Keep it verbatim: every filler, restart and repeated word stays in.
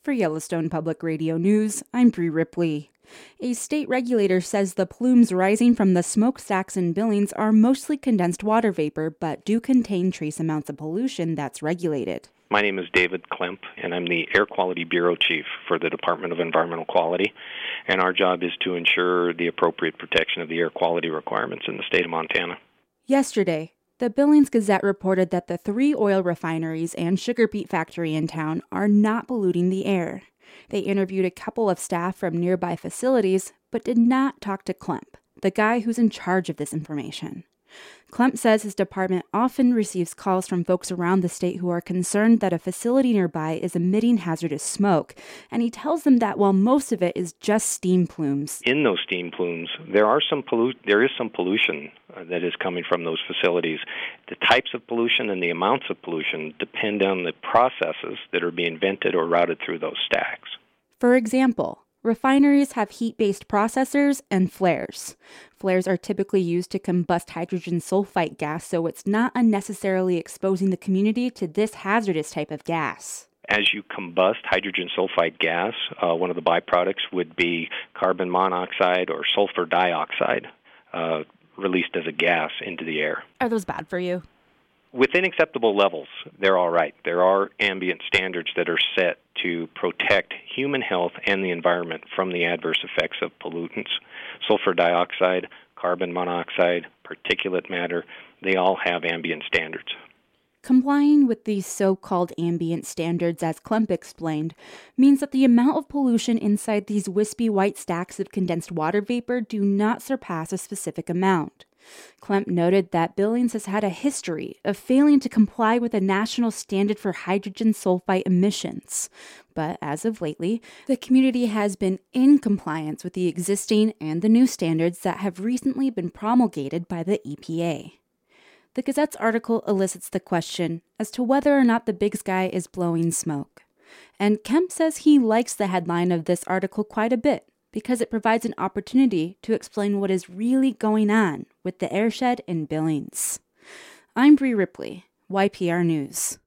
For Yellowstone Public Radio News, I'm Bree Ripley. A state regulator says the plumes rising from the smokestacks in Billings are mostly condensed water vapor, but do contain trace amounts of pollution that's regulated. My name is David Klemp, and I'm the Air Quality Bureau Chief for the Department of Environmental Quality, and our job is to ensure the appropriate protection of the air quality requirements in the state of Montana. Yesterday, the Billings Gazette reported that the three oil refineries and sugar beet factory in town are not polluting the air. They interviewed a couple of staff from nearby facilities, but did not talk to Klemp, the guy who's in charge of this information. Klemp says his department often receives calls from folks around the state who are concerned that a facility nearby is emitting hazardous smoke, and he tells them that while most of it is just steam plumes. In those steam plumes, there are some pollu- there is some pollution uh, that is coming from those facilities. The types of pollution and the amounts of pollution depend on the processes that are being vented or routed through those stacks. For example, refineries have heat-based processors and flares. Flares are typically used to combust hydrogen sulfide gas, so it's not unnecessarily exposing the community to this hazardous type of gas. As you combust hydrogen sulfide gas, uh, one of the byproducts would be carbon monoxide or sulfur dioxide uh, released as a gas into the air. Are those bad for you? Within acceptable levels, they're all right. There are ambient standards that are set to protect human health and the environment from the adverse effects of pollutants. Sulfur dioxide, carbon monoxide, particulate matter, they all have ambient standards. Complying with these so-called ambient standards, as Klemp explained, means that the amount of pollution inside these wispy white stacks of condensed water vapor do not surpass a specific amount. Klemp noted that Billings has had a history of failing to comply with a national standard for hydrogen sulfide emissions. But as of lately, the community has been in compliance with the existing and the new standards that have recently been promulgated by the E P A. The Gazette's article elicits the question as to whether or not the big sky is blowing smoke. And Kemp says he likes the headline of this article quite a bit, because it provides an opportunity to explain what is really going on with the airshed in Billings. I'm Bree Ripley, Y P R News.